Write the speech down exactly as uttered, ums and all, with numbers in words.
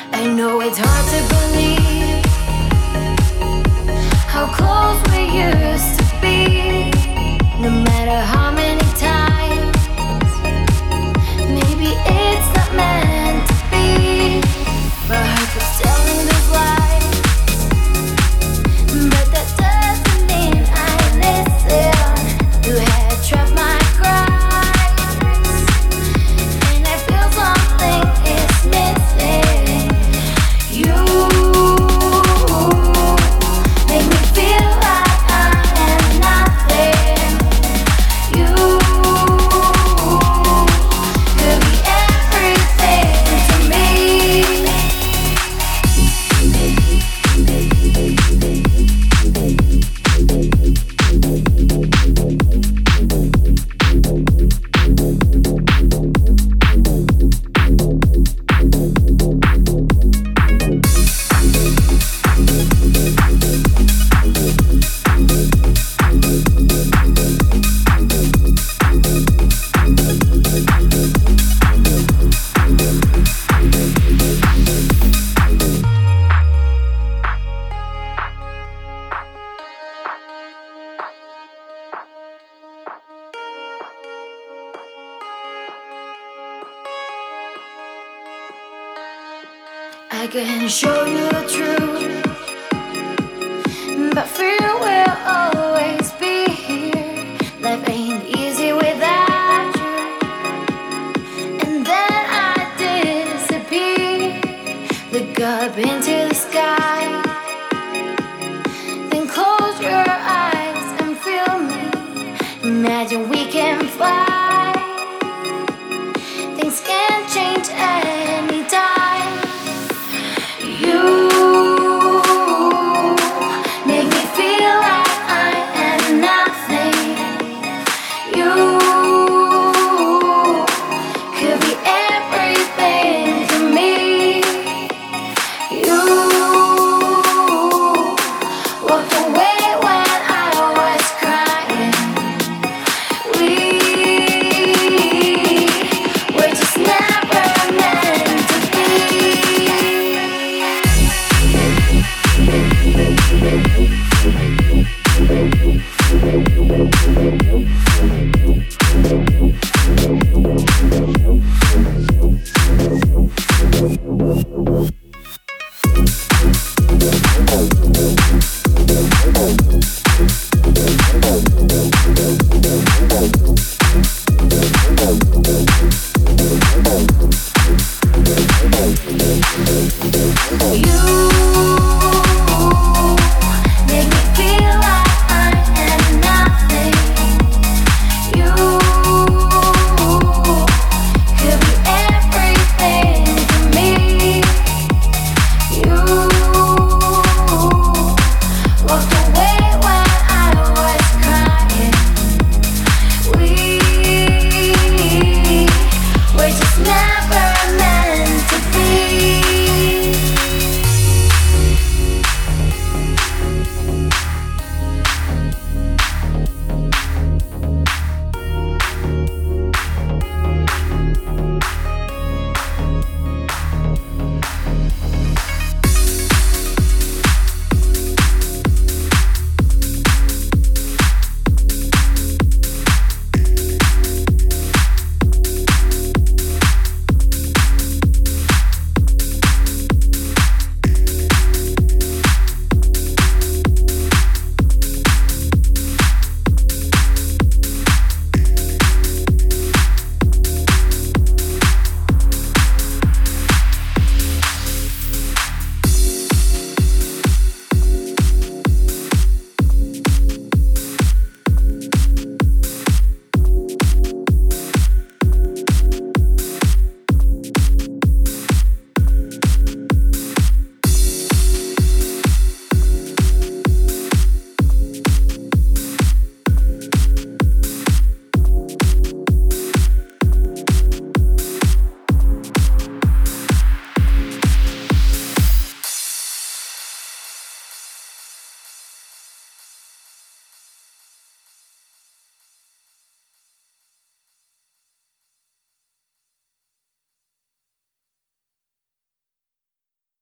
I know it's hard to believe how close we used to be. No matter how many times, maybe it's not meant to be. My heart keeps telling those lies, but that doesn't mean I listen. You had trapped my cries, and I feel something is missing. You make me feel like I am nothing. You could be everything to me. I can show you the truth, but fear will always be here. Life ain't easy without you, and then I disappear. Look up into the sky, then close your eyes and feel me. Imagine we can fly. Things can change anytime. You make me feel like I am nothing. You could be everything to me. You walked away when I was crying. We were just never meant to be. You